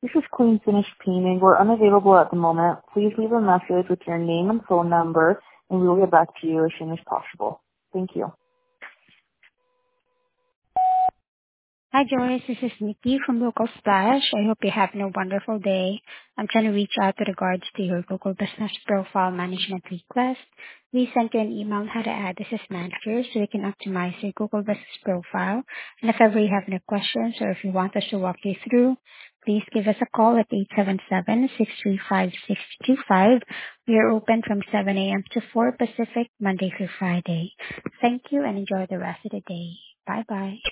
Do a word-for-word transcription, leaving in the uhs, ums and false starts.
This is Queen Finish Cleaning. We're unavailable at the moment. Please leave a message with your name and phone number, and we will get back to you as soon as possible. Thank you. Hi, Joyce. This is Nikki from Local Splash. I hope you're having a wonderful day. I'm trying to reach out with regards to your Google Business Profile Management request. We sent you an email on how to add this as manager so we can optimize your Google Business Profile. And if ever you have any questions or if you want us to walk you through, please give us a call at eight seven seven, six three five, six two five. We are open from seven a.m. to four Pacific, Monday through Friday. Thank you and enjoy the rest of the day. Bye-bye.